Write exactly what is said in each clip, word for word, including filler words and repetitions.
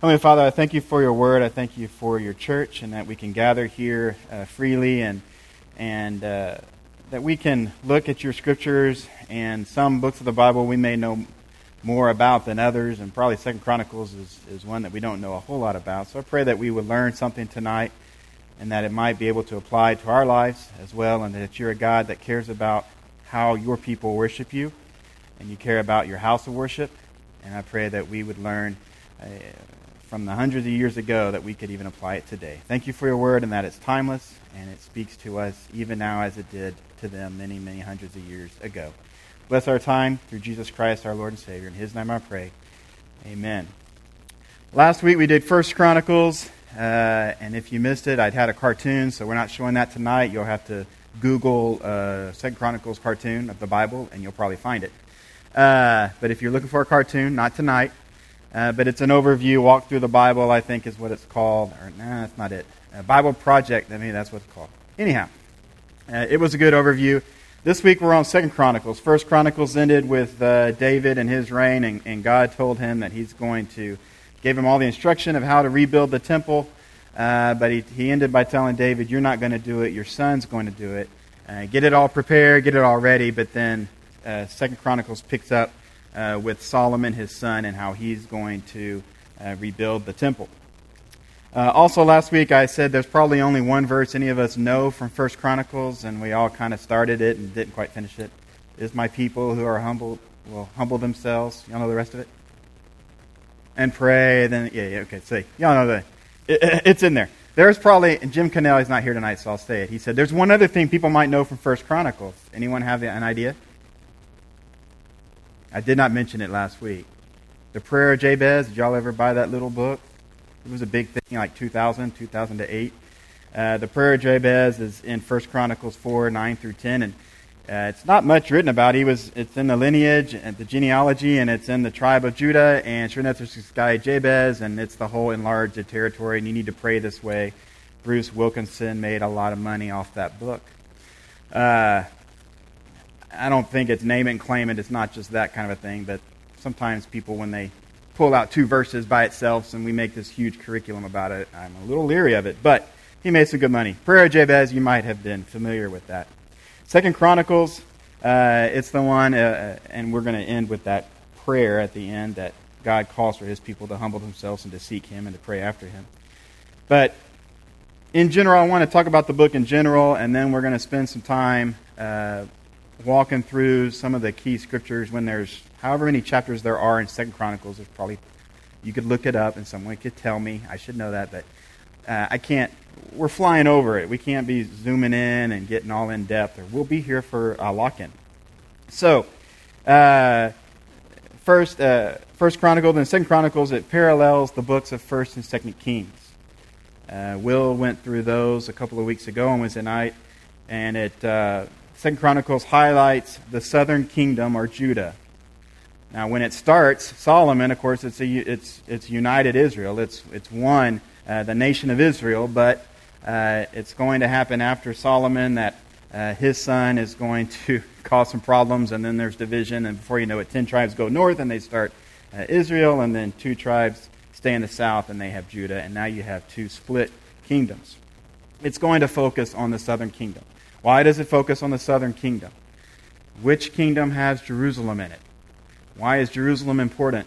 Heavenly Father, I thank you for your word. I thank you for your church and that we can gather here uh, freely and and uh, that we can look at your scriptures, and some books of the Bible we may know more about than others, and probably Second Chronicles is, is one that we don't know a whole lot about. So I pray that we would learn something tonight and that it might be able to apply to our lives as well, and that you're a God that cares about how your people worship you, and you care about your house of worship. And I pray that we would learn uh, from the hundreds of years ago that we could even apply it today. Thank you for your word and that it's timeless and it speaks to us even now as it did to them many, many hundreds of years ago. Bless our time through Jesus Christ, our Lord and Savior. In His name I pray. Amen. Last week we did First Chronicles, uh, and if you missed it, I'd had a cartoon, so we're not showing that tonight. You'll have to Google uh, Second Chronicles cartoon of the Bible, and you'll probably find it. Uh, but if you're looking for a cartoon, not tonight. Uh, but it's an overview, walk through the Bible, I think is what it's called. Or, nah, that's not it. A Bible Project, I mean, that's what it's called. Anyhow, uh, it was a good overview. This week we're on Second Chronicles. First Chronicles ended with uh, David and his reign, and, and God told him that he's going to, gave him all the instruction of how to rebuild the temple. Uh, but he, he ended by telling David, you're not going to do it, your son's going to do it. Uh, get it all prepared, get it all ready. But then uh, Second Chronicles picks up Uh, with Solomon, his son, and how he's going to uh, rebuild the temple. Uh, also, last week I said there's probably only one verse any of us know from First Chronicles, and we all kind of started it and didn't quite finish it. Is my people who are humble will humble themselves. Y'all know the rest of it? And pray. Then yeah, yeah, okay. See, y'all know the. It, it, it's in there. There's probably, and Jim Cannell is not here tonight, so I'll say it. He said there's one other thing people might know from First Chronicles. Anyone have an idea? I did not mention it last week. The Prayer of Jabez. Did y'all ever buy that little book? It was a big thing, like two thousand, two thousand eight. Uh, the Prayer of Jabez is in First Chronicles four, nine through ten, and uh, it's not much written about. He was. It's in the lineage and the genealogy, and it's in the tribe of Judah. And sure enough, there's this guy Jabez, and it's the whole enlarged territory. And you need to pray this way. Bruce Wilkinson made a lot of money off that book. Uh, I don't think it's name it and claim it. It's not just that kind of a thing. But sometimes people, when they pull out two verses by itself and we make this huge curriculum about it, I'm a little leery of it. But he made some good money. Prayer of Jabez, you might have been familiar with that. Second Chronicles, uh, it's the one, uh, and we're going to end with that prayer at the end that God calls for His people to humble themselves and to seek Him and to pray after Him. But in general, I want to talk about the book in general, and then we're going to spend some time uh, walking through some of the key scriptures. When there's however many chapters there are in Second Chronicles, there's probably, you could look it up and someone could tell me. I should know that, but uh, I can't. We're flying over it. We can't be zooming in and getting all in depth, or we'll be here for a lock-in. So, uh, first, uh, First Chronicles and Second Chronicles, it parallels the books of First and Second Kings. Uh, Will went through those a couple of weeks ago on Wednesday night, and it. Uh, Second Chronicles highlights the southern kingdom, or Judah. Now, when it starts, Solomon, of course, it's a, it's it's united Israel. It's it's one, uh, the nation of Israel. But uh, it's going to happen after Solomon that uh, his son is going to cause some problems, and then there's division. And before you know it, ten tribes go north, and they start uh, Israel, and then two tribes stay in the south, and they have Judah. And now you have two split kingdoms. It's going to focus on the southern kingdom. Why does it focus on the southern kingdom? Which kingdom has Jerusalem in it? Why is Jerusalem important?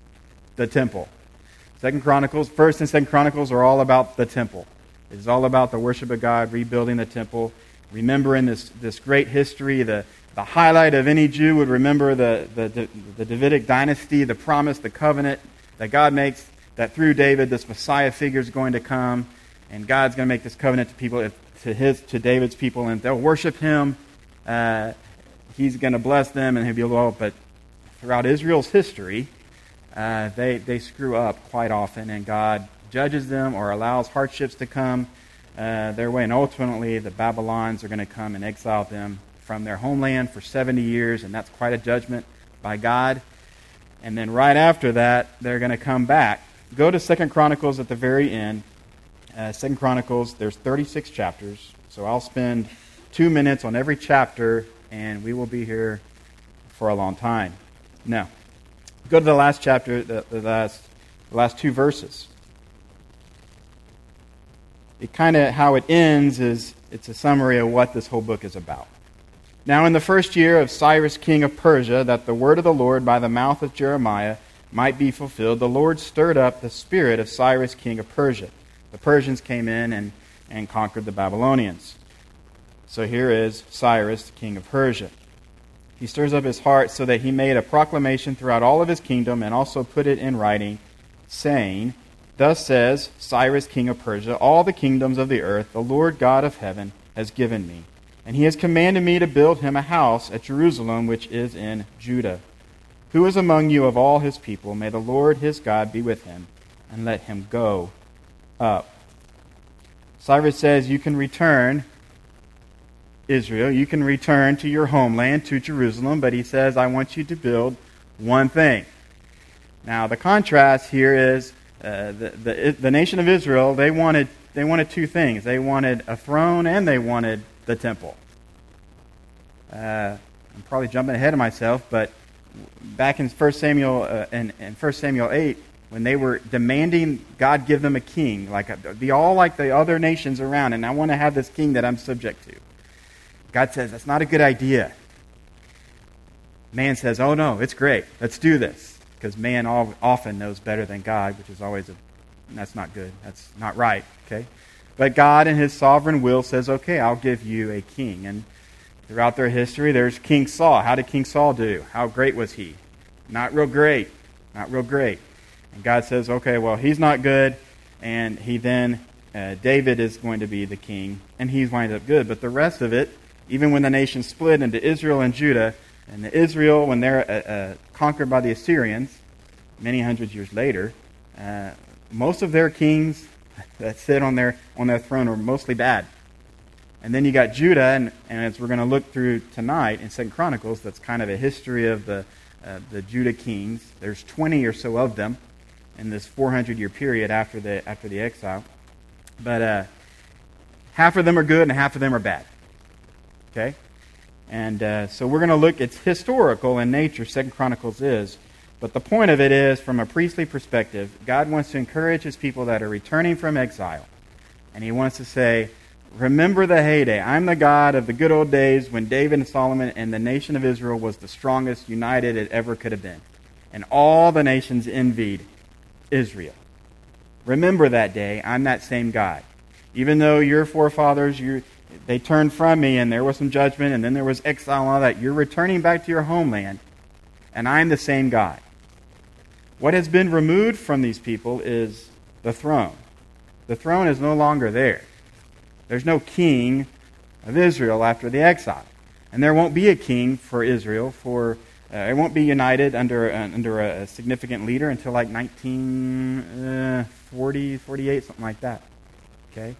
The temple. Second Chronicles, First and Second Chronicles are all about the temple. It's all about the worship of God, rebuilding the temple, remembering this, this great history. The, the highlight of any Jew would remember the, the, the, the Davidic dynasty, the promise, the covenant that God makes, that through David this Messiah figure is going to come, and God's going to make this covenant to people, if, to his, to David's people, and they'll worship him. Uh, he's going to bless them, and he'll be loyal. But throughout Israel's history, uh, they they screw up quite often, and God judges them or allows hardships to come uh, their way. And ultimately, the Babylons are going to come and exile them from their homeland for seventy years, and that's quite a judgment by God. And then right after that, they're going to come back. Go to Second Chronicles at the very end. Uh, Second Chronicles, there's thirty-six chapters, so I'll spend two minutes on every chapter, and we will be here for a long time. Now, go to the last chapter, the, the last the last two verses. It kind of, how it ends is, it's a summary of what this whole book is about. Now in the first year of Cyrus king of Persia, that the word of the Lord by the mouth of Jeremiah might be fulfilled, the Lord stirred up the spirit of Cyrus king of Persia. The Persians came in and, and conquered the Babylonians. So here is Cyrus, king of Persia. He stirs up his heart so that he made a proclamation throughout all of his kingdom and also put it in writing, saying, Thus says Cyrus, king of Persia, all the kingdoms of the earth the Lord God of heaven has given me. And he has commanded me to build him a house at Jerusalem, which is in Judah. Who is among you of all his people? May the Lord his God be with him, and let him go up. Cyrus says you can return, Israel, you can return to your homeland, to Jerusalem, but he says, I want you to build one thing. Now, the contrast here is uh, the, the the nation of Israel, they wanted they wanted two things. They wanted a throne and they wanted the temple. Uh, I'm probably jumping ahead of myself, but back in First Samuel uh, in, in First Samuel eight, when they were demanding God give them a king, like a, be all like the other nations around, and I want to have this king that I'm subject to. God says, that's not a good idea. Man says, oh no, it's great. Let's do this. Because man all, often knows better than God, which is always a, that's not good. That's not right, okay? But God in his sovereign will says, okay, I'll give you a king. And throughout their history, there's King Saul. How did King Saul do? How great was he? Not real great. Not real great. And God says, okay, well, he's not good. And he then, uh, David is going to be the king. And he's wound up good. But the rest of it, even when the nation split into Israel and Judah, and the Israel, when they're uh, uh, conquered by the Assyrians, many hundreds years later, uh, most of their kings that sit on their on their throne are mostly bad. And then you got Judah, and, and as we're going to look through tonight in Second Chronicles, that's kind of a history of the uh, the Judah kings. There's twenty or so of them in this four hundred year period after the after the exile. But uh, half of them are good and half of them are bad. Okay? And uh, so we're going to look, it's historical in nature, Second Chronicles is. But the point of it is, from a priestly perspective, God wants to encourage his people that are returning from exile. And he wants to say, remember the heyday. I'm the God of the good old days when David and Solomon and the nation of Israel was the strongest, united it ever could have been. And all the nations envied Israel. Remember that day. I'm that same God. Even though your forefathers, you they turned from me and there was some judgment and then there was exile and all that, you're returning back to your homeland. And I'm the same God. What has been removed from these people is the throne. The throne is no longer there. There's no king of Israel after the exile. And there won't be a king for Israel. For uh, it won't be united under, uh, under a, a significant leader until like nineteen forty, forty-eight, something like that. Okay?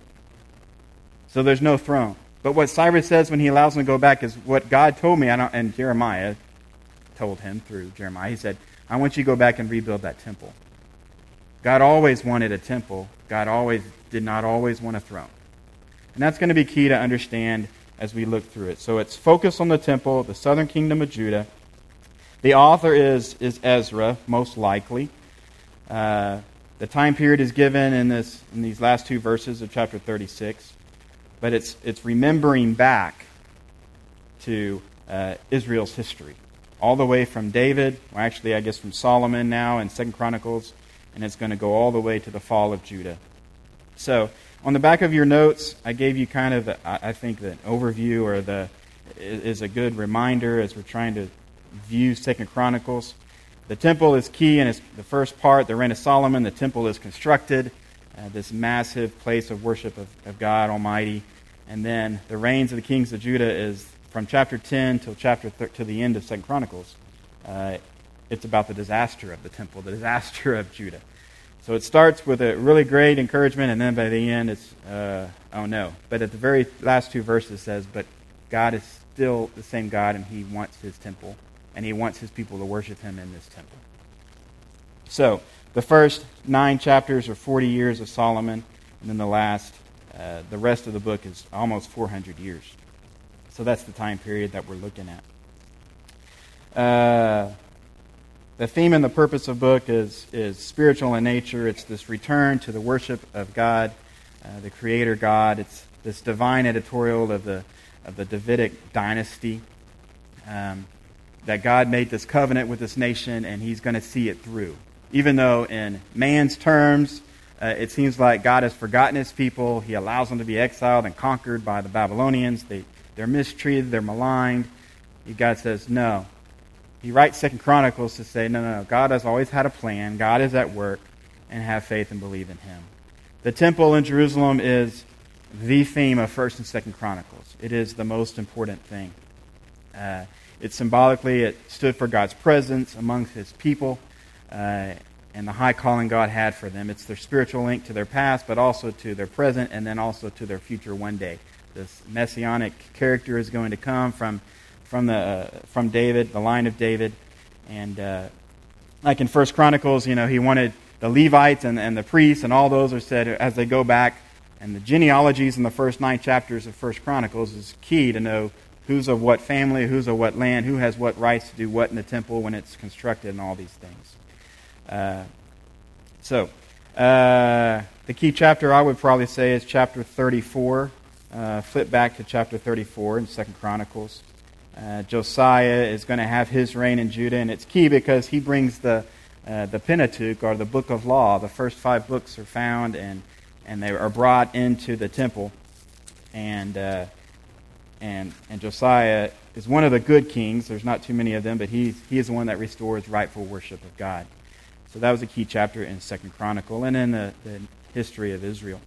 So there's no throne. But what Cyrus says when he allows them to go back is what God told me, I don't, and Jeremiah told him through Jeremiah. He said, I want you to go back and rebuild that temple. God always wanted a temple. God always did not always want a throne. And that's going to be key to understand as we look through it. So it's focused on the temple, the southern kingdom of Judah. The author is, is Ezra, most likely. Uh, the time period is given in this in these last two verses of chapter thirty-six. But it's it's remembering back to uh, Israel's history. All the way from David, well actually I guess from Solomon now in Second Chronicles, and it's going to go all the way to the fall of Judah. So, on the back of your notes, I gave you kind of, a, I think, the overview or the is a good reminder as we're trying to view Second Chronicles. The temple is key in its, the first part, the reign of Solomon. The temple is constructed, uh, this massive place of worship of, of God Almighty. And then the reigns of the kings of Judah is from chapter ten till chapter thir- to the end of Second Chronicles. Uh, it's about the disaster of the temple, the disaster of Judah. So it starts with a really great encouragement, and then by the end it's, uh, oh no. But at the very last two verses it says, but God is still the same God, and he wants his temple, and he wants his people to worship him in this temple. So the first nine chapters are forty years of Solomon, and then the last, uh, the rest of the book is almost four hundred years. So that's the time period that we're looking at. Uh, the theme and the purpose of the book is, is spiritual in nature. It's this return to the worship of God, uh, the Creator God. It's this divine editorial of the of the Davidic dynasty, um, that God made this covenant with this nation, and He's going to see it through. Even though in man's terms, uh, it seems like God has forgotten His people. He allows them to be exiled and conquered by the Babylonians. They, they're mistreated, they're maligned. God says, no. He writes Second Chronicles to say, no, no, no. God has always had a plan. God is at work, and have faith and believe in Him. The temple in Jerusalem is the theme of First and Second Chronicles. It is the most important thing. Uh, it symbolically, it stood for God's presence amongst His people, uh, and the high calling God had for them. It's their spiritual link to their past, but also to their present, and then also to their future one day. This messianic character is going to come from from the uh, from David, the line of David, and uh, like in First Chronicles, you know, he wanted the Levites and, and the priests, and all those are said as they go back. And the genealogies in the first nine chapters of First Chronicles is key to know who's of what family, who's of what land, who has what rights to do what in the temple when it's constructed, and all these things. Uh, so, uh, the key chapter I would probably say is chapter thirty-four. Uh, flip back to chapter thirty-four in Second Chronicles. Uh, Josiah is going to have his reign in Judah, and it's key because he brings the uh, the Pentateuch, or the Book of Law. The first five books are found, and and they are brought into the temple. And uh, and and Josiah is one of the good kings. There's not too many of them, but he he is the one that restores rightful worship of God. So that was a key chapter in Second Chronicle, and in the, the history of Israel.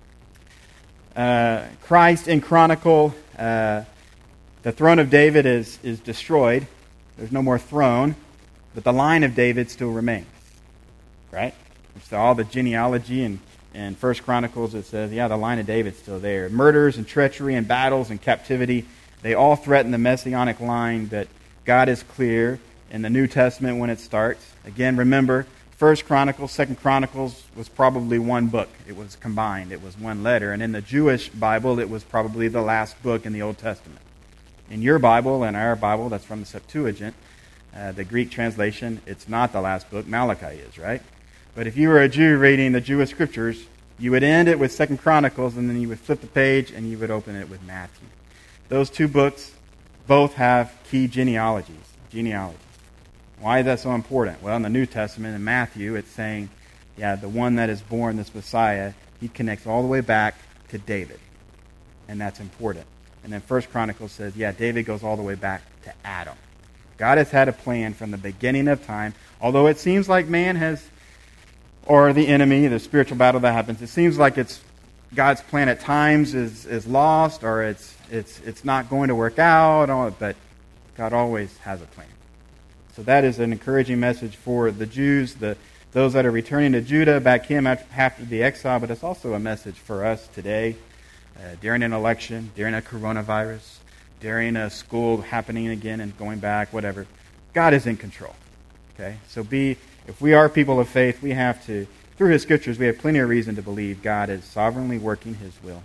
Uh, Christ in Chronicle, uh, the throne of David is, is destroyed. There's no more throne, but the line of David still remains. Right? So all the genealogy in, in First Chronicles, it says, yeah, the line of David's still there. Murders and treachery and battles and captivity, they all threaten the messianic line, but God is clear in the New Testament when it starts. Again, remember, First Chronicles, Second Chronicles was probably one book. It was combined. It was one letter. And in the Jewish Bible, it was probably the last book in the Old Testament. In your Bible and our Bible, that's from the Septuagint, uh, the Greek translation, it's not the last book. Malachi is, right? But if you were a Jew reading the Jewish Scriptures, you would end it with Second Chronicles, and then you would flip the page, and you would open it with Matthew. Those two books both have key genealogies. Genealogies. Why is that so important? Well, in the New Testament, in Matthew, it's saying, yeah, the one that is born, this Messiah, he connects all the way back to David. And that's important. And then First Chronicles says, yeah, David goes all the way back to Adam. God has had a plan from the beginning of time. Although it seems like man has, or the enemy, the spiritual battle that happens, it seems like it's God's plan at times is, is lost, or it's it's it's not going to work out, but God always has a plan. So that is an encouraging message for the Jews, the those that are returning to Judah back in after the exile, but it's also a message for us today, uh, during an election, during a coronavirus, during a school happening again and going back, whatever. God is in control. Okay, so be if we are people of faith, we have to, through His Scriptures, we have plenty of reason to believe God is sovereignly working His will.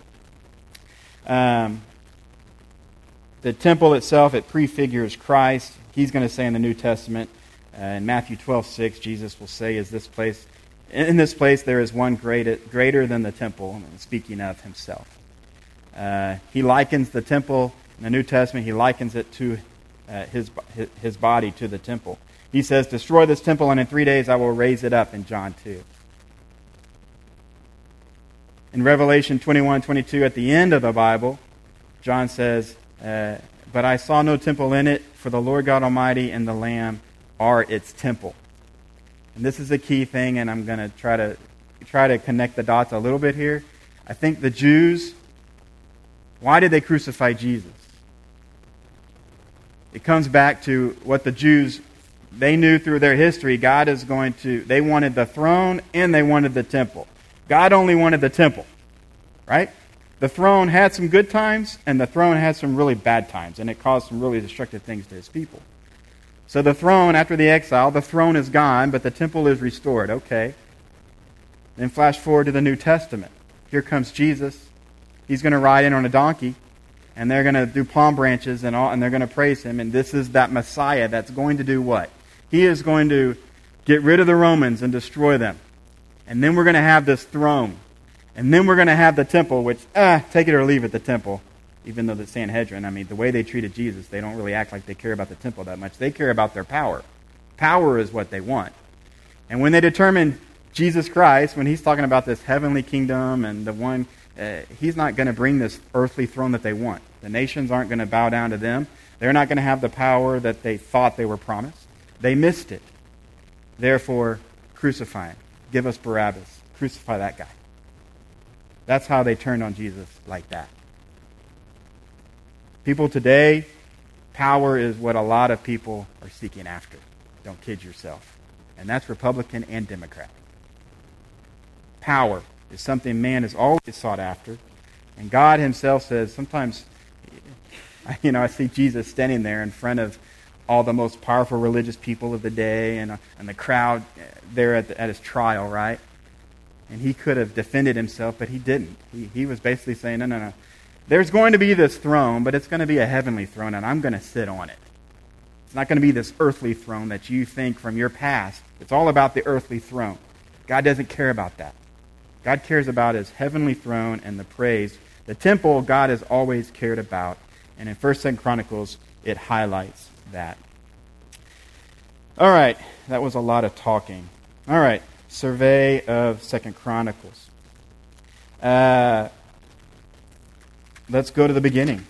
Um, the temple itself, it prefigures Christ. He's going to say in the New Testament, uh, in Matthew twelve six, Jesus will say, "Is this place in this place there is one greater, greater than the temple," speaking of Himself. Uh, he likens the temple in the New Testament. He likens it to uh, his his body, to the temple. He says, "Destroy this temple, and in three days I will raise it up." In John two. In Revelation twenty-one twenty-two, at the end of the Bible, John says, uh, "But I saw no temple in it, for the Lord God Almighty and the Lamb are its temple." And this is a key thing, and I'm going to try to try to connect the dots a little bit here. I think the Jews, why did they crucify Jesus? It comes back to what the Jews, they knew through their history, God is going to, they wanted the throne and they wanted the temple. God only wanted the temple, right? The throne had some good times, and the throne had some really bad times, and it caused some really destructive things to His people. So the throne, after the exile, the throne is gone, but the temple is restored. Okay. Then flash forward to the New Testament. Here comes Jesus. He's going to ride in on a donkey, and they're going to do palm branches and all, and they're going to praise Him, and this is that Messiah that's going to do what? He is going to get rid of the Romans and destroy them. And then we're going to have this throne. And then we're going to have the temple, which, ah, take it or leave it, the temple. Even though the Sanhedrin, I mean, the way they treated Jesus, they don't really act like they care about the temple that much. They care about their power. Power is what they want. And when they determine Jesus Christ, when he's talking about this heavenly kingdom and the one, uh, he's not going to bring this earthly throne that they want. The nations aren't going to bow down to them. They're not going to have the power that they thought they were promised. They missed it. Therefore, crucify him. Give us Barabbas. Crucify that guy. That's how they turned on Jesus, like that. People today, power is what a lot of people are seeking after. Don't kid yourself. And that's Republican and Democrat. Power is something man has always sought after. And God himself says, sometimes, you know, I see Jesus standing there in front of all the most powerful religious people of the day and, uh, and the crowd there at, the, at his trial, right? And he could have defended himself, but he didn't. He, he was basically saying, no, no, no. There's going to be this throne, but it's going to be a heavenly throne, and I'm going to sit on it. It's not going to be this earthly throne that you think from your past. It's all about the earthly throne. God doesn't care about that. God cares about his heavenly throne and the praise. The temple, God has always cared about. And in First and Second Chronicles, it highlights that. All right, that was a lot of talking. All right, survey of Second Chronicles. Uh... Let's go to the beginning.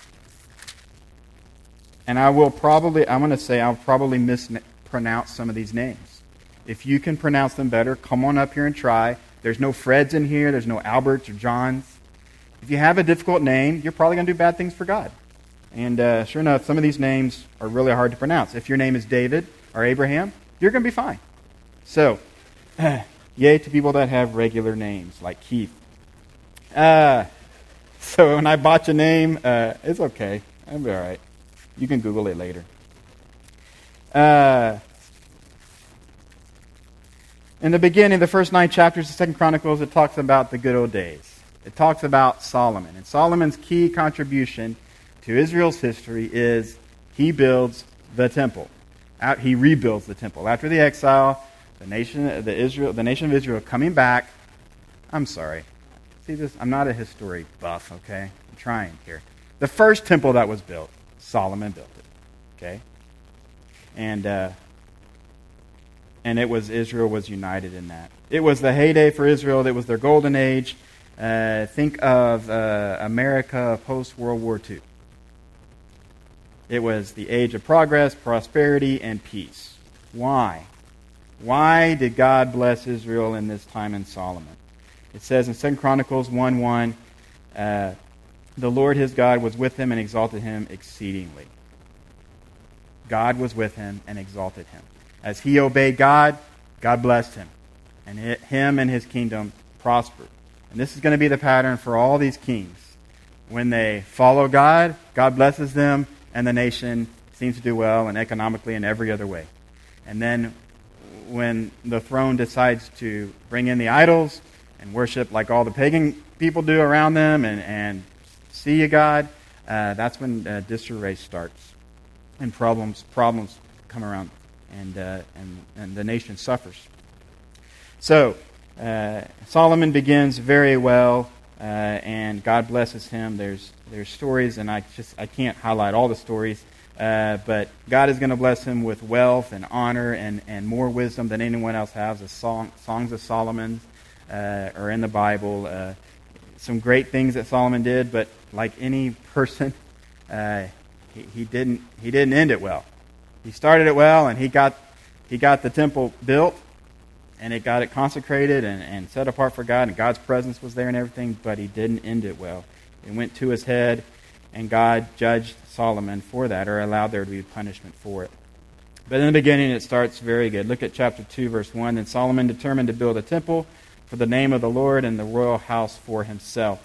And I will probably, I'm going to say I'll probably mispronounce some of these names. If you can pronounce them better, come on up here and try. There's no Freds in here. There's no Alberts or Johns. If you have a difficult name, you're probably going to do bad things for God. And uh, sure enough, some of these names are really hard to pronounce. If your name is David or Abraham, you're going to be fine. So, yay to people that have regular names, like Keith. Uh... So when I botch a name, uh, it's okay. I'll be all right. You can Google it later. Uh, in the beginning, the first nine chapters of Second Chronicles, it talks about the good old days. It talks about Solomon. And Solomon's key contribution to Israel's history is he builds the temple. Out, he rebuilds the temple. After the exile, the nation, the Israel, the nation of Israel coming back. I'm sorry. See this? I'm not a history buff, okay? I'm trying here. The first temple that was built, Solomon built it, okay? And uh, and it was Israel was united in that. It was the heyday for Israel. It was their golden age. Uh, think of uh, America post-World War Two. It was the age of progress, prosperity, and peace. Why? Why did God bless Israel in this time in Solomon? It says in Second Chronicles one one, uh, the Lord his God was with him and exalted him exceedingly. God was with him and exalted him. As he obeyed God, God blessed him. And it, him and his kingdom prospered. And this is going to be the pattern for all these kings. When they follow God, God blesses them, and the nation seems to do well, and economically and every other way. And then when the throne decides to bring in the idols and worship like all the pagan people do around them and, and see you, God, uh, that's when uh, disarray starts. And problems problems come around, and, uh, and, and the nation suffers. So, uh, Solomon begins very well, uh, and God blesses him. There's there's stories, and I just I can't highlight all the stories, uh, but God is going to bless him with wealth and honor and, and more wisdom than anyone else has. The song, Songs of Solomon uh, are in the Bible. Uh, some great things that Solomon did, but like any person, uh, he, he didn't he didn't end it well. He started it well, and he got he got the temple built. And it got it consecrated and, and set apart for God, and God's presence was there and everything, but he didn't end it well. It went to his head, and God judged Solomon for that, or allowed there to be punishment for it. But in the beginning, it starts very good. Look at chapter two, verse one. Then Solomon determined to build a temple for the name of the Lord and the royal house for himself.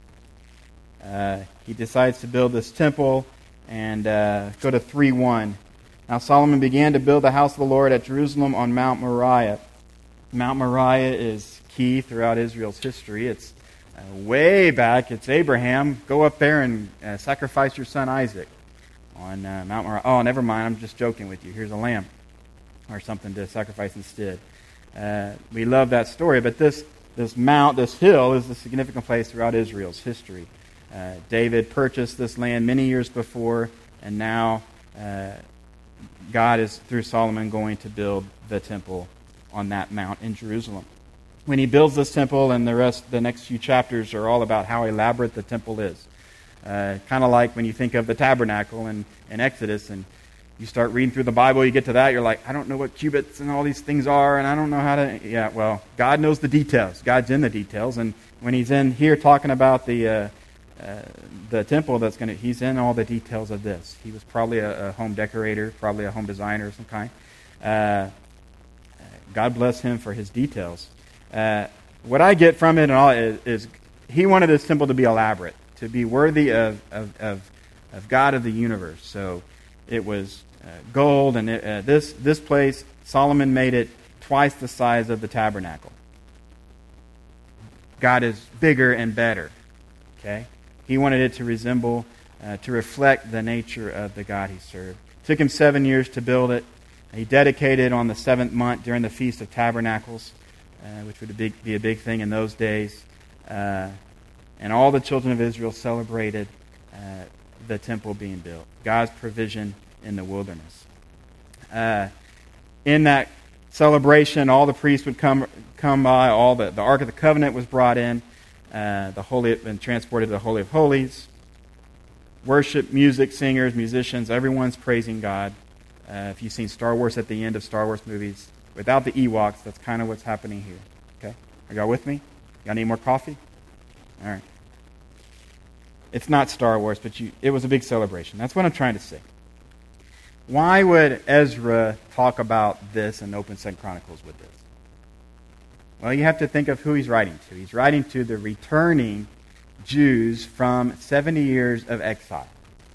Uh, he decides to build this temple, and uh, go to three one. Now Solomon began to build the house of the Lord at Jerusalem on Mount Moriah. Mount Moriah is key throughout Israel's history. It's uh, way back. It's Abraham. Go up there and uh, sacrifice your son Isaac on uh, Mount Moriah. Oh, never mind. I'm just joking with you. Here's a lamb. or something to sacrifice instead. Uh, we love that story, but this this mount, this hill, is a significant place throughout Israel's history. Uh, David purchased this land many years before, and now uh, God is, through Solomon, going to build the temple on that mount in Jerusalem. When he builds this temple, and the rest, the next few chapters are all about how elaborate the temple is. Uh, kind of like when you think of the tabernacle in, in Exodus, and you start reading through the Bible, you get to that, you're like, I don't know what cubits and all these things are, and I don't know how to... Yeah, well, God knows the details. God's in the details, and when he's in here talking about the uh, uh, the temple that's going to... He's in all the details of this. He was probably a, a home decorator, probably a home designer of some kind. Uh, God bless him for his details. Uh, what I get from it and all is, is he wanted this temple to be elaborate, to be worthy of, of, of, of God of the universe. So it was uh, gold, and it, uh, this this place, Solomon made it twice the size of the tabernacle. God is bigger and better. Okay, he wanted it to resemble, uh, to reflect the nature of the God he served. It took him seven years to build it. He dedicated on the seventh month during the Feast of Tabernacles, uh, which would be, be a big thing in those days. Uh, and all the children of Israel celebrated uh, the temple being built, God's provision in the wilderness. Uh, in that celebration, all the priests would come come by. All the, the Ark of the Covenant was brought in. Uh, the holy and transported to the Holy of Holies. Worship, music, singers, musicians, everyone's praising God. Uh, if you've seen Star Wars at the end of Star Wars movies, without the Ewoks, that's kind of what's happening here. Okay? Are y'all with me? Y'all need more coffee? All right. It's not Star Wars, but you, it was a big celebration. That's what I'm trying to say. Why would Ezra talk about this and open Second Chronicles with this? Well, you have to think of who he's writing to. He's writing to the returning Jews from seventy years of exile.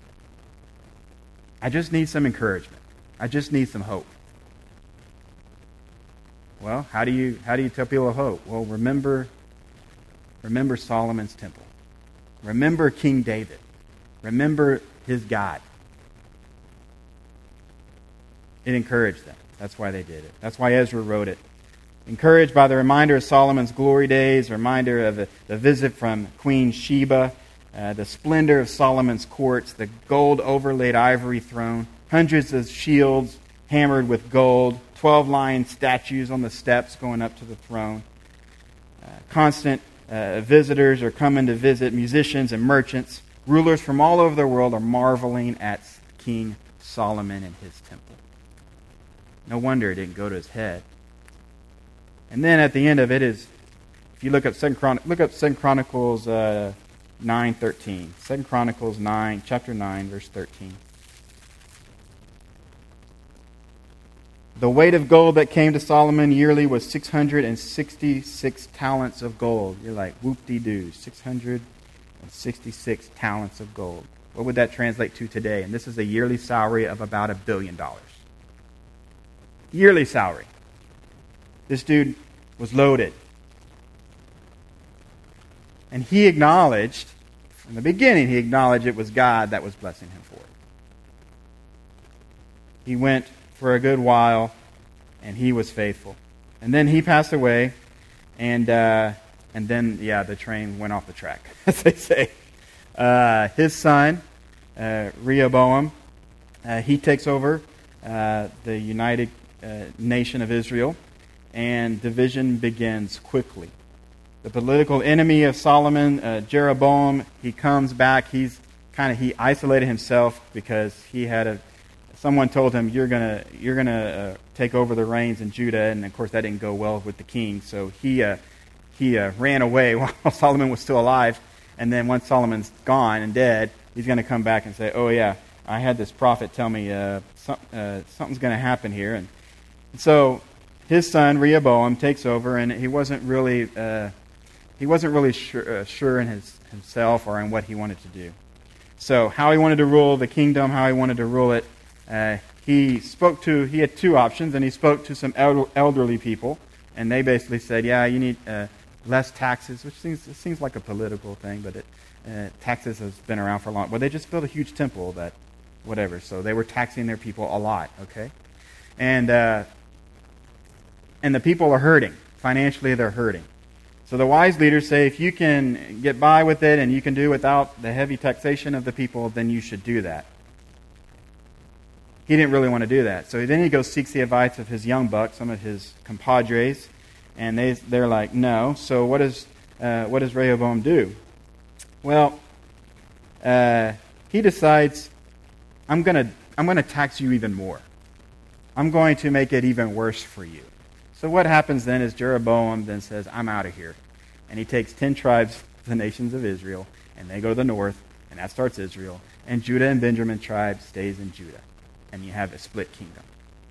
I just need some encouragement. I just need some hope. Well, how do you how do you tell people hope? Well, remember remember Solomon's temple. Remember King David. Remember his God. It encouraged them. That's why they did it. That's why Ezra wrote it. Encouraged by the reminder of Solomon's glory days, a reminder of the, the visit from Queen Sheba, uh, the splendor of Solomon's courts, the gold overlaid ivory throne, hundreds of shields hammered with gold, twelve lion statues on the steps going up to the throne. Uh, constant uh, visitors are coming to visit, musicians and merchants. Rulers from all over the world are marveling at King Solomon and his temple. No wonder it didn't go to his head. And then at the end of it is, if you look up Second Chron- look up Second Chronicles uh, nine thirteen. Second Chronicles nine, chapter nine, verse thirteen. The weight of gold that came to Solomon yearly was six hundred sixty-six talents of gold. You're like, whoop-de-doo, six hundred sixty-six talents of gold. What would that translate to today? And this is a yearly salary of about a billion dollars. Yearly salary. This dude was loaded. And he acknowledged, from the beginning, he acknowledged it was God that was blessing him for it. He went for a good while, and he was faithful. And then he passed away, and uh, and then, yeah, the train went off the track, as they say. Uh, his son, uh, Rehoboam, uh, he takes over uh, the United uh, Nation of Israel, and division begins quickly. The political enemy of Solomon, uh, Jeroboam, he comes back. He's kind of he isolated himself because he had a someone told him, "You're gonna you're gonna uh, take over the reins in Judah," and of course that didn't go well with the king. So he uh, he uh, ran away while Solomon was still alive. And then once Solomon's gone and dead, he's going to come back and say, "Oh yeah, I had this prophet tell me uh, some, uh, something's going to happen here." And so his son Rehoboam takes over, and he wasn't really uh, he wasn't really sure, uh, sure in his himself or in what he wanted to do. So how he wanted to rule the kingdom, how he wanted to rule it. Uh, he spoke to, he had two options, and he spoke to some el- elderly people, and they basically said, yeah, you need uh, less taxes, which seems, it seems like a political thing, but it, uh, taxes has been around for a long. Well, they just built a huge temple that, whatever, so they were taxing their people a lot, okay? And uh, and the people are hurting. Financially, they're hurting. So the wise leaders say, if you can get by with it and you can do without the heavy taxation of the people, then you should do that. He didn't really want to do that. So then he goes seeks the advice of his young bucks, some of his compadres, and they, they're like, no. So what does, uh, what does Rehoboam do? Well, uh, he decides, I'm going to I'm going to tax you even more. I'm going to make it even worse for you. So what happens then is Jeroboam then says, I'm out of here. And he takes ten tribes, the nations of Israel, and they go to the north, and that starts Israel. And Judah and Benjamin tribe stays in Judah. And you have a split kingdom.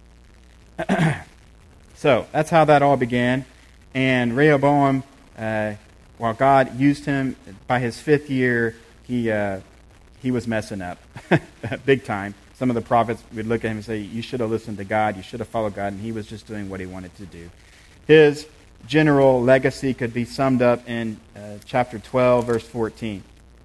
So that's how that all began. And Rehoboam, uh, while God used him, by his fifth year, he uh, he was messing up big time. Some of the prophets would look at him and say, you should have listened to God, you should have followed God, and he was just doing what he wanted to do. His general legacy could be summed up in uh, chapter twelve, verse fourteen.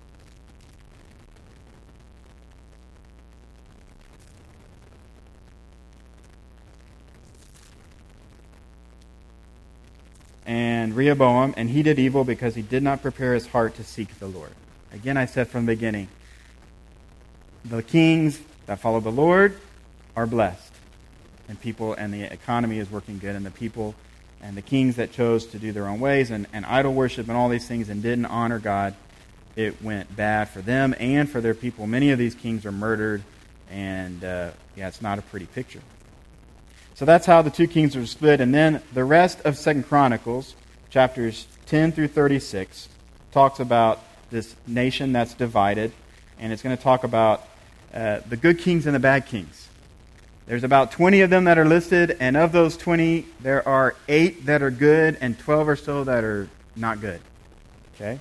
And Rehoboam, and he did evil because he did not prepare his heart to seek the Lord. Again, I said from the beginning, the kings that follow the Lord are blessed. And people and the economy is working good. And the people and the kings that chose to do their own ways and, and idol worship and all these things and didn't honor God, it went bad for them and for their people. Many of these kings are murdered. And, uh, yeah, it's not a pretty picture. So that's how the two kings are split. And then the rest of Second Chronicles, chapters ten through thirty-six, talks about this nation that's divided. And it's going to talk about uh, the good kings and the bad kings. There's about twenty of them that are listed. And of those twenty, there are eight that are good and twelve or so that are not good. Okay?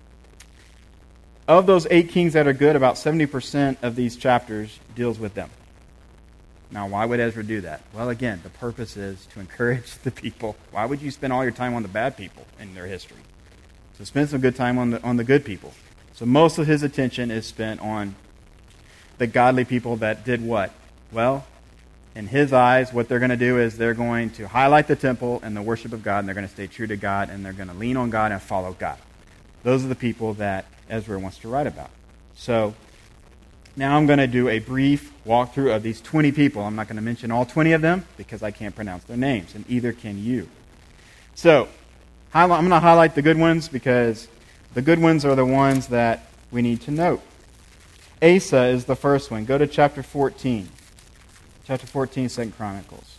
Of those eight kings that are good, about seventy percent of these chapters deals with them. Now, why would Ezra do that? Well, again, the purpose is to encourage the people. Why would you spend all your time on the bad people in their history? So spend some good time on the on the good people. So most of his attention is spent on the godly people that did what? Well, in his eyes, what they're going to do is they're going to highlight the temple and the worship of God, and they're going to stay true to God, and they're going to lean on God and follow God. Those are the people that Ezra wants to write about. So now I'm going to do a brief walkthrough of these twenty people. I'm not going to mention all twenty of them because I can't pronounce their names, and either can you. So I'm going to highlight the good ones because the good ones are the ones that we need to note. Asa is the first one. Go to chapter fourteen. Chapter fourteen, Second Chronicles.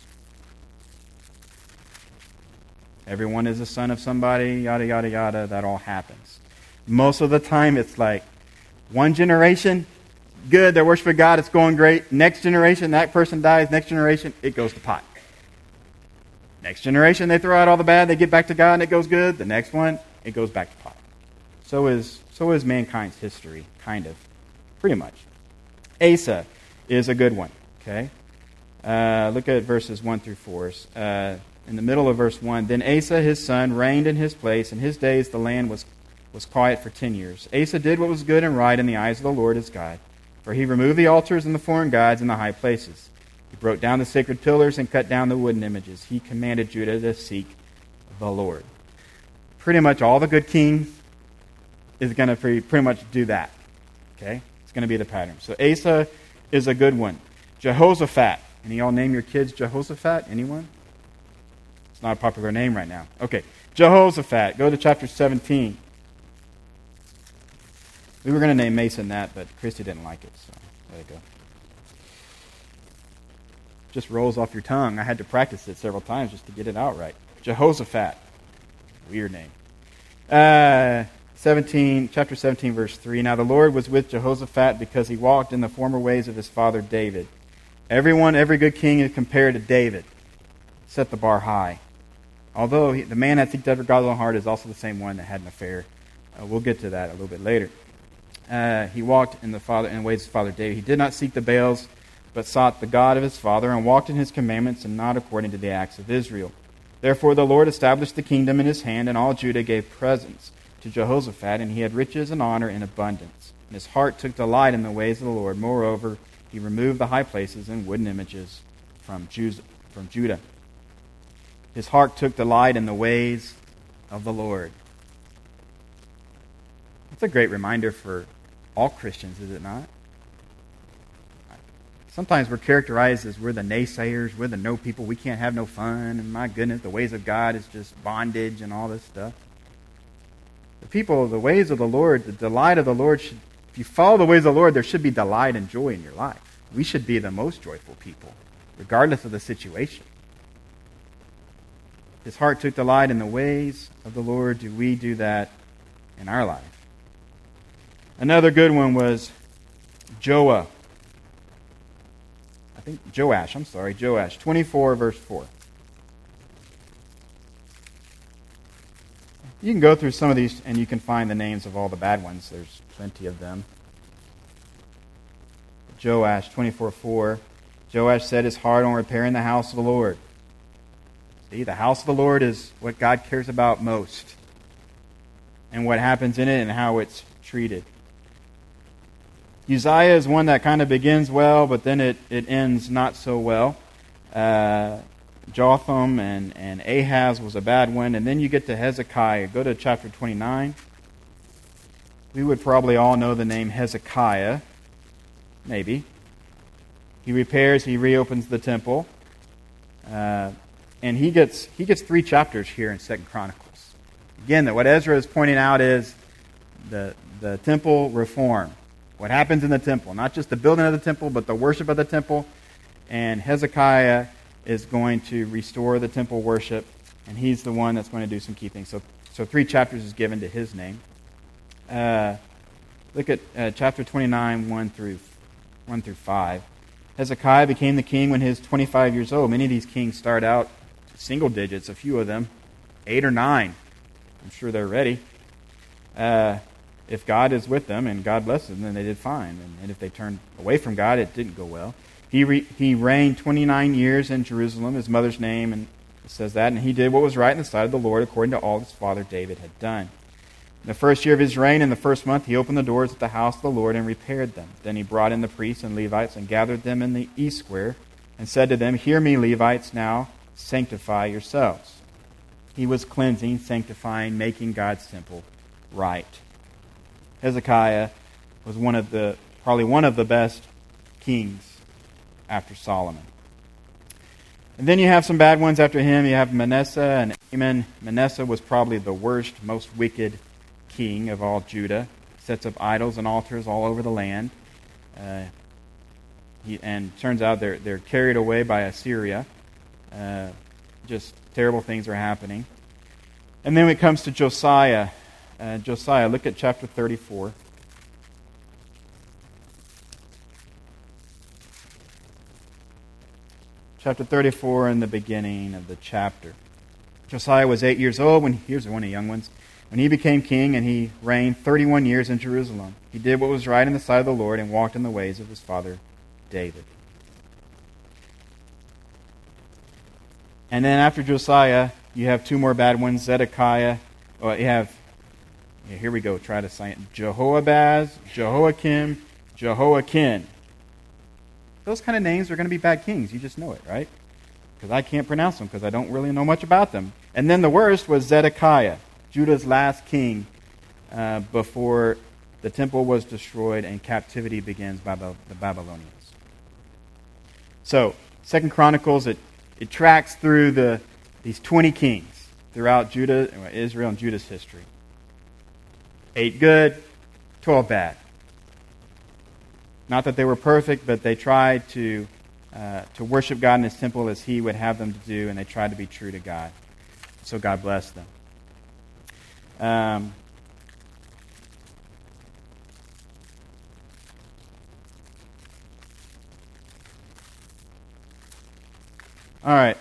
Everyone is a son of somebody, yada, yada, yada. That all happens. Most of the time it's like one generation, good, they're worshiping God, it's going great. Next generation, that person dies. Next generation, it goes to pot. Next generation, they throw out all the bad, they get back to God and it goes good. The next one, it goes back to pot. So is so is mankind's history, kind of. Pretty much. Asa is a good one. Okay? Uh, look at verses one through four. Uh, in the middle of verse one, then Asa, his son, reigned in his place. In his days the land was, was quiet for ten years. Asa did what was good and right in the eyes of the Lord his God. For he removed the altars and the foreign gods and the high places. He broke down the sacred pillars and cut down the wooden images. He commanded Judah to seek the Lord. Pretty much all the good kings is going to pretty, pretty much do that. Okay? It's going to be the pattern. So Asa is a good one. Jehoshaphat. Any of y'all name your kids Jehoshaphat? Anyone? It's not a popular name right now. Okay. Jehoshaphat. Go to chapter seventeen. We were going to name Mason that, but Christy didn't like it. So there you go. Just rolls off your tongue. I had to practice it several times just to get it out right. Jehoshaphat. Weird name. Uh, seventeen, chapter seventeen, verse three. Now the Lord was with Jehoshaphat because he walked in the former ways of his father David. Everyone, every good king is compared to David. Set the bar high. Although he, the man that seeked after God's own heart is also the same one that had an affair. Uh, we'll get to that a little bit later. Uh, he walked in the father in the ways of his father David. He did not seek the Baals, but sought the God of his father, and walked in his commandments, and not according to the acts of Israel. Therefore the Lord established the kingdom in his hand, and all Judah gave presents to Jehoshaphat, and he had riches and honor in abundance. And his heart took delight in the ways of the Lord. Moreover, he removed the high places and wooden images from Judah. His heart took delight in the ways of the Lord. It's a great reminder for all Christians, is it not? Sometimes we're characterized as we're the naysayers, we're the no people, we can't have no fun, and my goodness, the ways of God is just bondage and all this stuff. The people, the ways of the Lord, the delight of the Lord, should, if you follow the ways of the Lord, there should be delight and joy in your life. We should be the most joyful people, regardless of the situation. His heart took delight in the ways of the Lord. Do we do that in our life? Another good one was Joah. I think Joash, I'm sorry, Joash, twenty-four, verse four. You can go through some of these and you can find the names of all the bad ones. There's plenty of them. Joash, twenty-four, four. Joash set his heart on repairing the house of the Lord. See, the house of the Lord is what God cares about most. And what happens in it and how it's treated. Uzziah is one that kind of begins well, but then it, it ends not so well. Uh, Jotham and, and Ahaz was a bad one. And then you get to Hezekiah. Go to chapter twenty-nine. We would probably all know the name Hezekiah. Maybe. He repairs, he reopens the temple. Uh, and he gets he gets three chapters here in Second Chronicles. Again, that what Ezra is pointing out is the the temple reform. What happens in the temple. Not just the building of the temple, but the worship of the temple. And Hezekiah is going to restore the temple worship. And he's the one that's going to do some key things. So, so three chapters is given to his name. Uh, look at uh, chapter twenty-nine, one through one through five. Hezekiah became the king when he was twenty-five years old. Many of these kings start out single digits, a few of them, eight or nine. I'm sure they're ready. Uh, if God is with them and God blesses them, then they did fine. And, and if they turned away from God, it didn't go well. He re, he reigned twenty-nine years in Jerusalem, his mother's name, and it says that. And he did what was right in the sight of the Lord, according to all his father David had done. In the first year of his reign, in the first month, he opened the doors of the house of the Lord and repaired them. Then he brought in the priests and Levites and gathered them in the east square and said to them, "Hear me, Levites, now sanctify yourselves." He was cleansing, sanctifying, making God's temple right. Hezekiah was one of the, probably one of the best kings after Solomon. And then you have some bad ones after him. You have Manasseh and Amon. Manasseh was probably the worst, most wicked king of all Judah. Sets up idols and altars all over the land. Uh, he, and turns out they're, they're carried away by Assyria. Uh, just terrible things are happening. And then when it comes to Josiah, uh, Josiah, look at chapter thirty-four. Chapter thirty-four in the beginning of the chapter. Josiah was eight years old when, here's one of the young ones, when he became king, and he reigned thirty-one years in Jerusalem. He did what was right in the sight of the Lord and walked in the ways of his father David. And then after Josiah, you have two more bad ones, Zedekiah. Well, you have, yeah, here we go, try to say it. Jehoahaz, Jehoiakim, Jehoiakim. Those kind of names are going to be bad kings. You just know it, right? Because I can't pronounce them because I don't really know much about them. And then the worst was Zedekiah, Judah's last king uh, before the temple was destroyed and captivity begins by the, the Babylonians. So, Second Chronicles, it, it tracks through the these twenty kings throughout Judah, Israel and Judah's history. Eight good, twelve bad. Not that they were perfect, but they tried to uh, to worship God in His temple as He would have them to do, and they tried to be true to God. So God blessed them. Um, all right.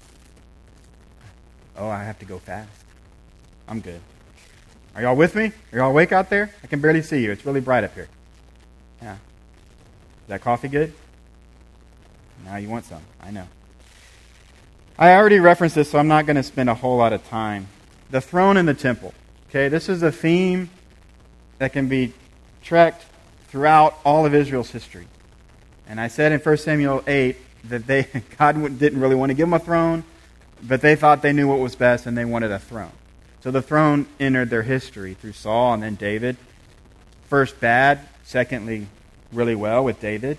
Oh, I have to go fast. I'm good. Are y'all with me? Are y'all awake out there? I can barely see you. It's really bright up here. Yeah. Is that coffee good? Now you want some. I know. I already referenced this, so I'm not going to spend a whole lot of time. The throne in the temple. Okay, this is a theme that can be tracked throughout all of Israel's history. And I said in First Samuel eight that they God didn't really want to give them a throne, But they thought they knew what was best, and they wanted a throne. So the throne entered their history through Saul and then David. First bad, secondly really well with David.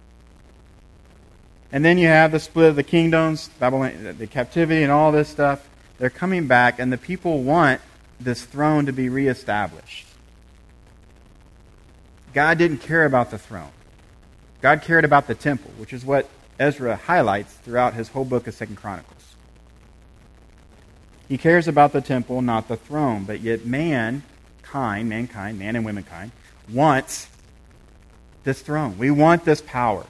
And then you have the split of the kingdoms, Babylon, the captivity and all this stuff. They're coming back, and the people want this throne to be reestablished. God didn't care about the throne. God cared about the temple, which is what Ezra highlights throughout his whole book of Second Chronicles. He cares about the temple, not the throne. But yet mankind, mankind, man and womankind, wants this throne. We want this power.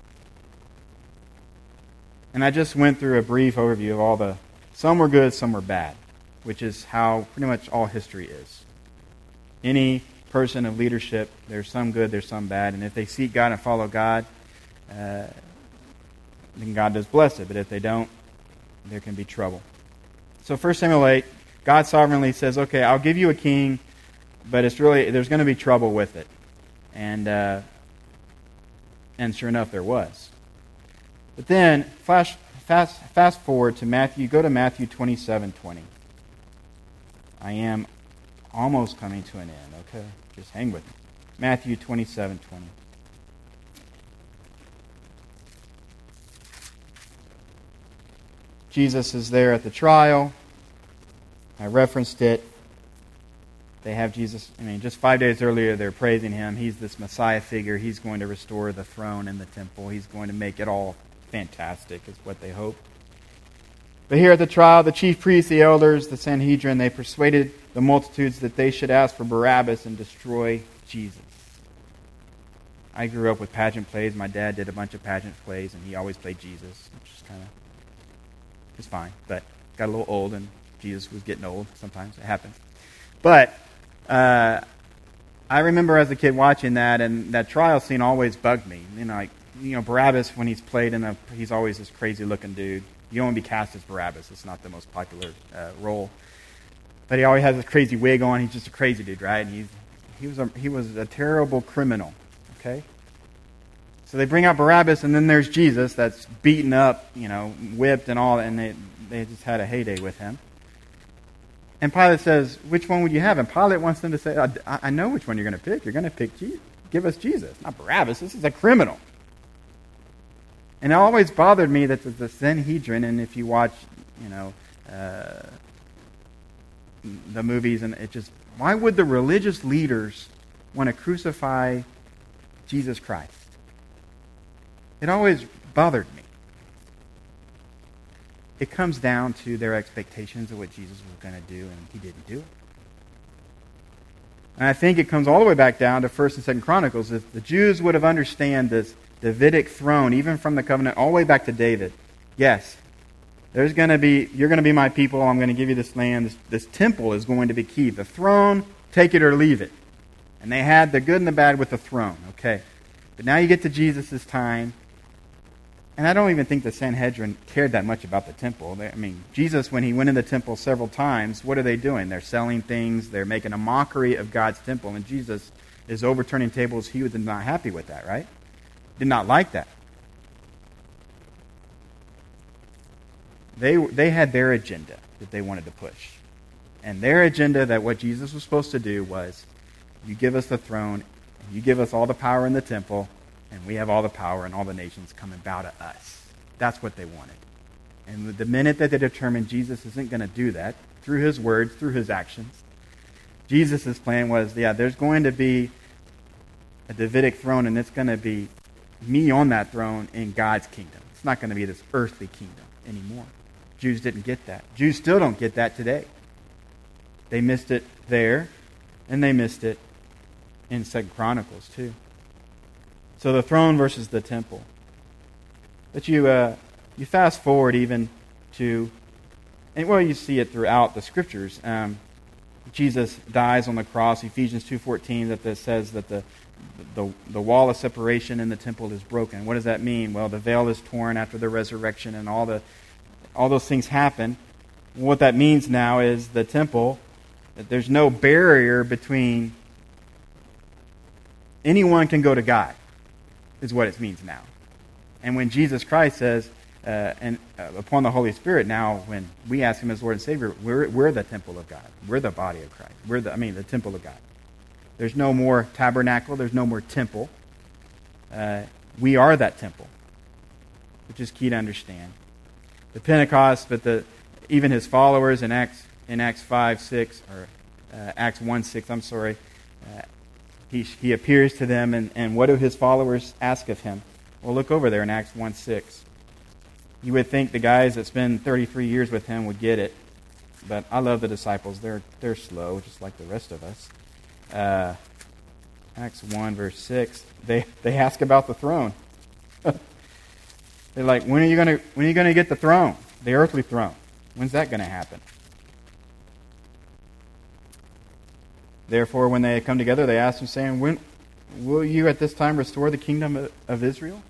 And I just went through a brief overview of all the, some were good, some were bad, which is how pretty much all history is. Any person of leadership, there's some good, there's some bad. And if they seek God and follow God, uh, then God does bless it. But if they don't, there can be trouble. So First Samuel eight, God sovereignly says, okay, I'll give you a king, but it's really, there's going to be trouble with it. And uh, and sure enough, there was. But then, flash, fast, fast forward to Matthew, go to Matthew twenty-seven twenty. I am almost coming to an end, okay? Just hang with me. Matthew twenty-seven twenty. Jesus is there at the trial. I referenced it. They have Jesus, I mean, just five days earlier, they're praising him. He's this Messiah figure. He's going to restore the throne and the temple. He's going to make it all fantastic, is what they hoped. But here at the trial, the chief priests, the elders, the Sanhedrin, they persuaded the multitudes that they should ask for Barabbas and destroy Jesus. I grew up with pageant plays. My dad did a bunch of pageant plays, and he always played Jesus, which is kind of, it's fine. But got a little old, and Jesus was getting old. Sometimes it happens. But uh, I remember as a kid watching that, and that trial scene always bugged me. You know, like you know, Barabbas, when he's played in a, he's always this crazy-looking dude. You don't want to be cast as Barabbas. It's not the most popular uh, role. But he always has this crazy wig on. He's just a crazy dude, right? And he's he was a, he was a terrible criminal. Okay. So they bring out Barabbas, and then there's Jesus that's beaten up, you know, whipped and all, and they they just had a heyday with him. And Pilate says, which one would you have? And Pilate wants them to say, I, I know which one you're going to pick. You're going to pick Jesus. Give us Jesus, not Barabbas. This is a criminal. And it always bothered me that the, the Sanhedrin, and if you watch, you know, uh, the movies, and it just, why would the religious leaders want to crucify Jesus Christ? It always bothered me. It comes down to their expectations of what Jesus was going to do, and he didn't do it. And I think it comes all the way back down to First and Second Chronicles. If the Jews would have understand this Davidic throne, even from the covenant all the way back to David, yes, there's going to be, you're going to be my people, I'm going to give you this land, this, this temple is going to be key. The throne, take it or leave it. And they had the good and the bad with the throne, okay. But now you get to Jesus' time, and I don't even think the Sanhedrin cared that much about the temple. They, I mean, Jesus, when he went in the temple several times, what are they doing? They're selling things. They're making a mockery of God's temple. And Jesus is overturning tables. He was not happy with that, right? Did not like that. They, they had their agenda that they wanted to push. And their agenda, that what Jesus was supposed to do was, you give us the throne, and you give us all the power in the temple, and we have all the power, and all the nations come and bow to us. That's what they wanted. And the minute that they determined Jesus isn't going to do that, through his words, through his actions, Jesus' plan was, yeah, there's going to be a Davidic throne, and it's going to be me on that throne in God's kingdom. It's not going to be this earthly kingdom anymore. Jews didn't get that. Jews still don't get that today. They missed it there, and they missed it in Second Chronicles too. So the throne versus the temple. But you uh, you fast forward even to, and well, you see it throughout the Scriptures. Um, Jesus dies on the cross. Ephesians two fourteen that the, says that the, the the wall of separation in the temple is broken. What does that mean? Well, the veil is torn after the resurrection, and all the all those things happen. What that means now is the temple, that there's no barrier between anyone can go to God, is what it means now. And when Jesus Christ says, uh, and uh, upon the Holy Spirit, now when we ask Him as Lord and Savior, we're, we're the temple of God. We're the body of Christ. We're the, I mean, the temple of God. There's no more tabernacle. There's no more temple. Uh, we are that temple, which is key to understand. The Pentecost, but the even His followers in Acts in Acts five six or uh, Acts one six. I'm sorry. Uh, he he appears to them, and, and what do His followers ask of Him? Well, look over there in Acts one six. You would think the guys that spend thirty-three years with Him would get it, but I love the disciples. They're they're slow, just like the rest of us. Uh, Acts one verse six. They they ask about the throne. They're like, when are you gonna when are you gonna get the throne, the earthly throne? When's that gonna happen? Therefore, when they come together, they ask Him, saying, "When will you at this time restore the kingdom of, of Israel?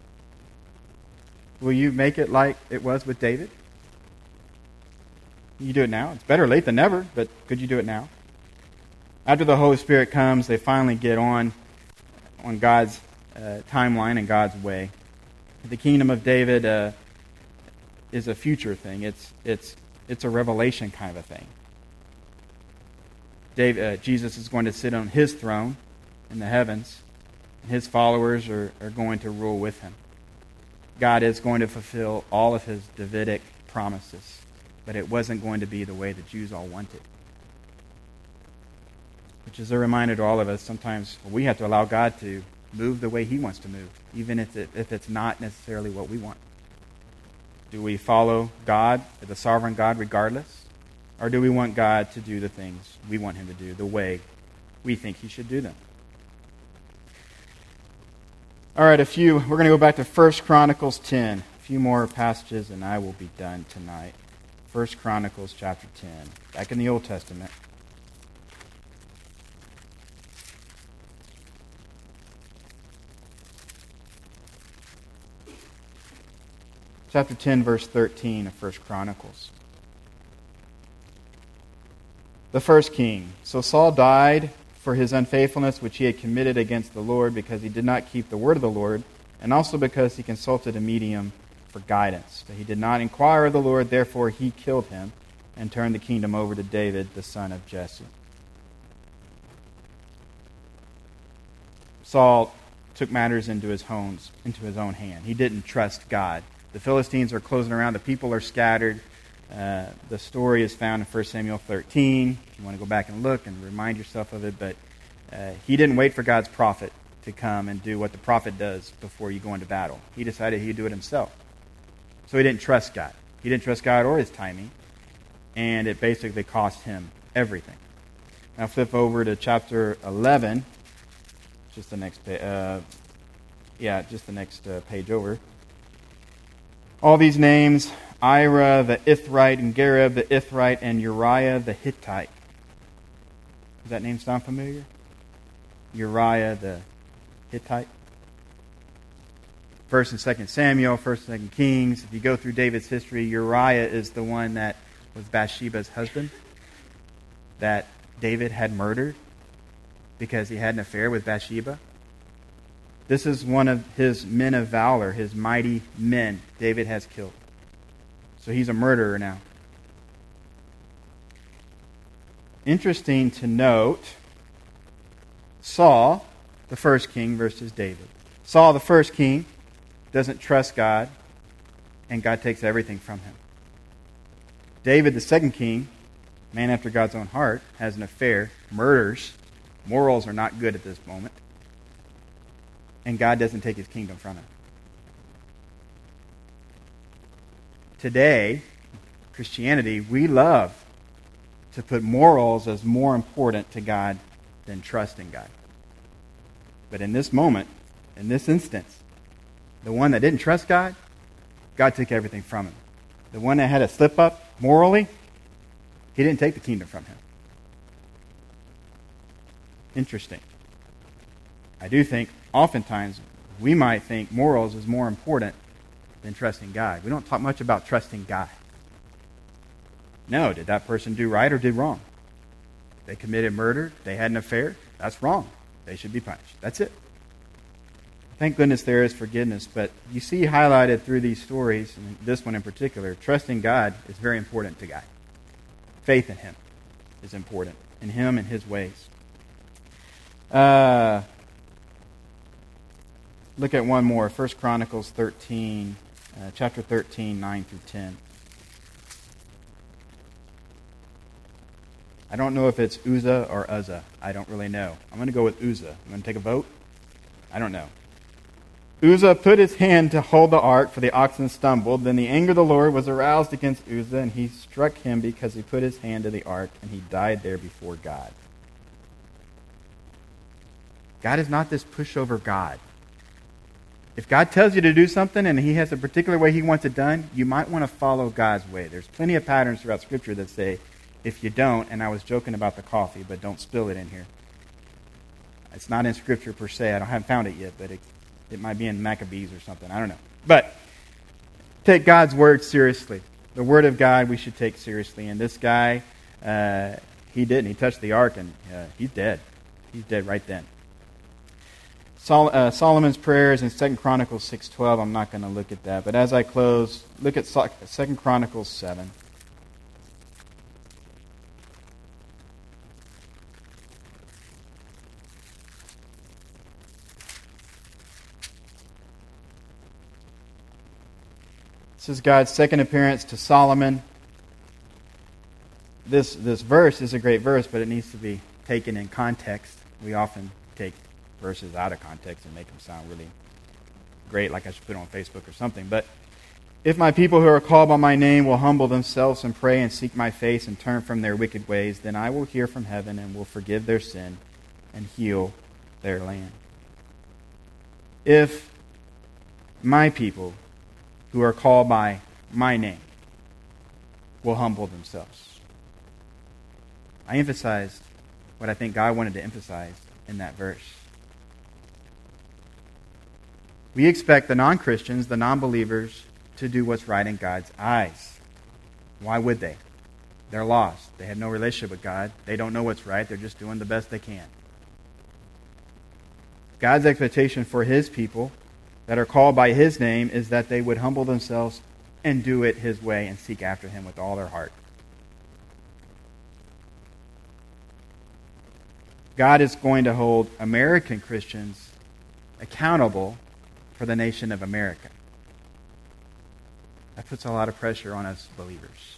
Will you make it like it was with David? You do it now. It's better late than never, but could you do it now?" After the Holy Spirit comes, they finally get on on God's uh, timeline and God's way. The kingdom of David uh, is a future thing. It's it's it's a revelation kind of a thing. Dave, uh, Jesus is going to sit on His throne in the heavens, and His followers are, are going to rule with Him. God is going to fulfill all of His Davidic promises, but it wasn't going to be the way the Jews all wanted. Which is a reminder to all of us, sometimes we have to allow God to move the way He wants to move, even if, it, if it's not necessarily what we want. Do we follow God, the sovereign God, regardless? Or do we want God to do the things we want Him to do, the way we think He should do them? All right, a few. We're going to go back to First Chronicles ten. A few more passages, and I will be done tonight. First Chronicles chapter ten, back in the Old Testament. Chapter ten, verse thirteen of First Chronicles. The first king. So Saul died for his unfaithfulness which he had committed against the Lord, because he did not keep the word of the Lord, and also because he consulted a medium for guidance. But he did not inquire of the Lord, therefore he killed him and turned the kingdom over to David, the son of Jesse. Saul took matters into his own, into his own hand. He didn't trust God. The Philistines are closing around. The people are scattered. Uh, the story is found in First Samuel thirteen. If you want to go back and look and remind yourself of it. But uh, he didn't wait for God's prophet to come and do what the prophet does before you go into battle. He decided he'd do it himself. So he didn't trust God. He didn't trust God or His timing. And it basically cost him everything. Now flip over to chapter eleven. Just the next page. Uh, yeah, just the next uh, page over. All these names: Ira the Ithrite, and Gareb the Ithrite, and Uriah the Hittite. Does that name sound familiar? Uriah the Hittite. First and Second Samuel, First and Second Kings. If you go through David's history, Uriah is the one that was Bathsheba's husband, that David had murdered because he had an affair with Bathsheba. This is one of his men of valor, his mighty men David has killed. So he's a murderer now. Interesting to note, Saul, the first king, versus David. Saul, the first king, doesn't trust God, and God takes everything from him. David, the second king, man after God's own heart, has an affair, murders. Morals are not good at this moment. And God doesn't take His kingdom from him. Today, Christianity, we love to put morals as more important to God than trusting God. But in this moment, in this instance, the one that didn't trust God, God took everything from him. The one that had a slip up morally, He didn't take the kingdom from him. Interesting. I do think oftentimes we might think morals is more important than trusting God. We don't talk much about trusting God. No, did that person do right or did wrong? They committed murder, they had an affair, that's wrong. They should be punished. That's it. Thank goodness there is forgiveness, but you see highlighted through these stories, and this one in particular, trusting God is very important to God. Faith in Him is important, in Him and His ways. Uh, look at one more, First Chronicles thirteen, uh, chapter thirteen, nine through ten. I don't know if it's Uzzah or Uzzah. I don't really know. I'm going to go with Uzzah. I'm going to take a vote. I don't know. Uzzah put his hand to hold the ark, for the oxen stumbled. Then the anger of the Lord was aroused against Uzzah, and he struck him because he put his hand to the ark, and he died there before God. God is not this pushover God. If God tells you to do something and He has a particular way He wants it done, you might want to follow God's way. There's plenty of patterns throughout Scripture that say, if you don't, and I was joking about the coffee, but don't spill it in here. It's not in Scripture per se. I don't, haven't found it yet, but it, it might be in Maccabees or something. I don't know. But take God's Word seriously. The Word of God we should take seriously. And this guy, uh, he didn't. He touched the ark, and uh, he's dead. He's dead right then. Sol- uh, Solomon's prayers in Second Chronicles six twelve. I'm not going to look at that. But as I close, look at Second Chronicles seven. This is God's second appearance to Solomon. This this verse is a great verse, but it needs to be taken in context. We often take verses out of context and make them sound really great, like I should put on Facebook or something. But if my people who are called by my name will humble themselves and pray and seek my face and turn from their wicked ways, then I will hear from heaven and will forgive their sin and heal their land. If my people who are called by my name will humble themselves. I emphasized what I think God wanted to emphasize in that verse. We expect the non-Christians, the non-believers, to do what's right in God's eyes. Why would they? They're lost. They have no relationship with God. They don't know what's right. They're just doing the best they can. God's expectation for His people that are called by His name is that they would humble themselves and do it His way and seek after Him with all their heart. God is going to hold American Christians accountable for the nation of America. That puts a lot of pressure on us believers.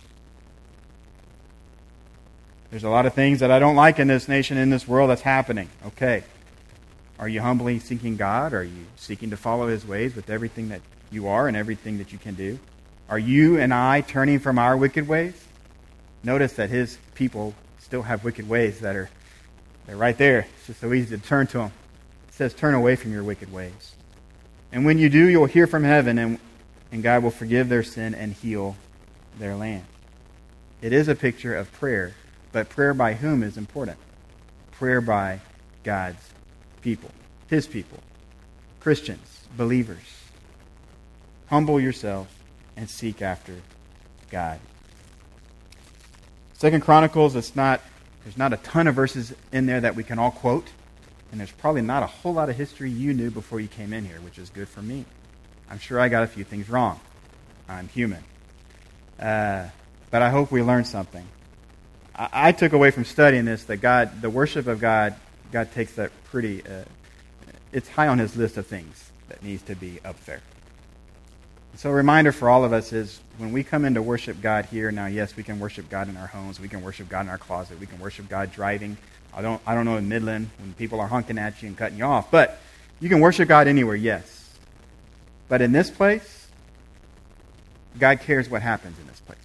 There's a lot of things that I don't like in this nation, in this world that's happening. Okay. Are you humbly seeking God? Are you seeking to follow His ways with everything that you are and everything that you can do? Are you and I turning from our wicked ways? Notice that His people still have wicked ways that are they're right there. It's just so easy to turn to them. It says, turn away from your wicked ways. And when you do, you'll hear from heaven, and, and God will forgive their sin and heal their land. It is a picture of prayer, but prayer by whom is important? Prayer by God's people, His people, Christians, believers. Humble yourself and seek after God. Second Chronicles, it's not there's not a ton of verses in there that we can all quote, and there's probably not a whole lot of history you knew before you came in here, which is good for me. I'm sure I got a few things wrong. I'm human. Uh, but I hope we learned something. I, I took away from studying this that God, the worship of God, God takes that pretty, uh, it's high on His list of things that needs to be up there. So a reminder for all of us is when we come in to worship God here, now yes, we can worship God in our homes, we can worship God in our closet, we can worship God driving. I don't I don't know in Midland when people are honking at you and cutting you off, but you can worship God anywhere, yes. But in this place, God cares what happens in this place.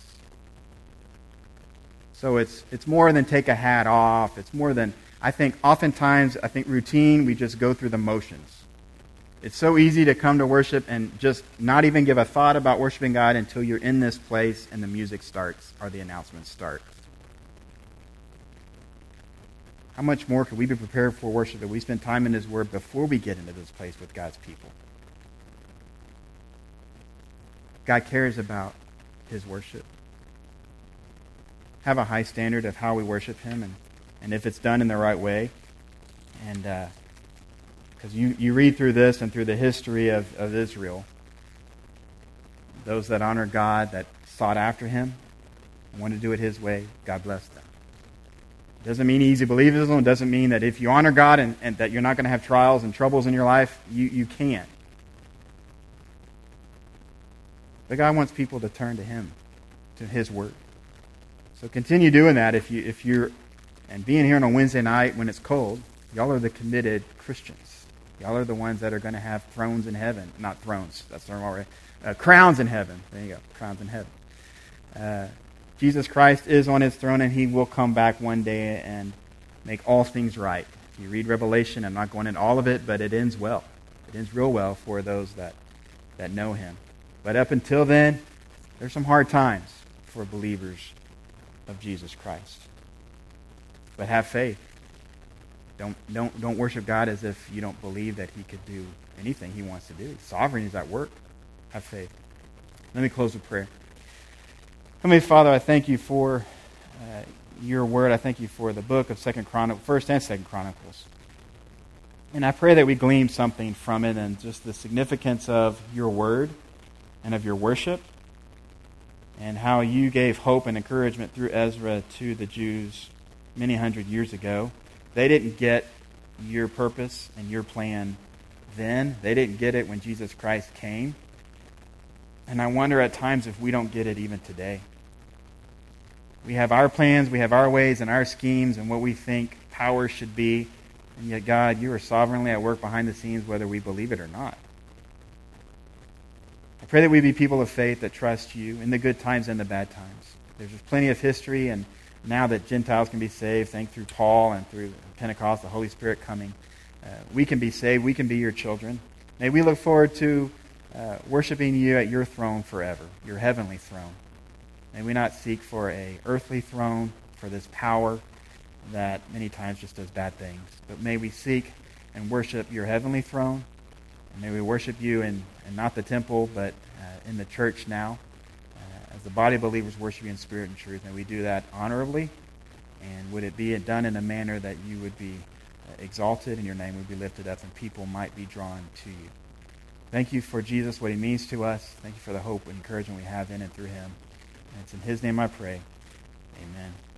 So it's it's more than take a hat off. It's more than, I think oftentimes, I think routine, we just go through the motions. It's so easy to come to worship and just not even give a thought about worshiping God until you're in this place and the music starts or the announcements start. How much more could we be prepared for worship if we spend time in His Word before we get into this place with God's people? God cares about His worship. Have a high standard of how we worship Him and, and if it's done in the right way. And uh, Because you, you read through this and through the history of, of Israel, those that honor God, that sought after him, and wanted to do it his way, God blessed them. It doesn't mean easy believism. It doesn't mean that if you honor God and, and that you're not going to have trials and troubles in your life, you, you can't. But God wants people to turn to him, to his word. So continue doing that if, you, if you're, and being here on a Wednesday night when it's cold, y'all are the committed Christians. Y'all are the ones that are going to have thrones in heaven. Not thrones, that's the wrong word. Uh, crowns in heaven. There you go, crowns in heaven. Uh, Jesus Christ is on his throne, and he will come back one day and make all things right. If you read Revelation, I'm not going into all of it, but it ends well. It ends real well for those that, that know him. But up until then, there's some hard times for believers of Jesus Christ. But have faith. Don't, don't, don't worship God as if you don't believe that he could do anything he wants to do. Sovereign is at work. Have faith. Let me close with prayer. Heavenly Father, I thank you for uh, your word. I thank you for the book of Second Chronicles, First and Second Chronicles. And I pray that we glean something from it and just the significance of your word and of your worship, and how you gave hope and encouragement through Ezra to the Jews many hundred years ago. They didn't get your purpose and your plan then. They didn't get it when Jesus Christ came. And I wonder at times if we don't get it even today. We have our plans, we have our ways and our schemes and what we think power should be, and yet, God, you are sovereignly at work behind the scenes whether we believe it or not. I pray that we be people of faith that trust you in the good times and the bad times. There's plenty of history, and now that Gentiles can be saved, thanks through Paul and through Pentecost, the Holy Spirit coming, uh, we can be saved, we can be your children. May we look forward to uh, worshiping you at your throne forever, your heavenly throne. May we not seek for a earthly throne, for this power that many times just does bad things. But may we seek and worship your heavenly throne. And may we worship you in, in not the temple, but uh, in the church now. Uh, as the body of believers worship you in spirit and truth. May we do that honorably. And would it be done in a manner that you would be uh, exalted and your name would be lifted up and people might be drawn to you. Thank you for Jesus, what he means to us. Thank you for the hope and encouragement we have in and through him. And it's in his name I pray. Amen.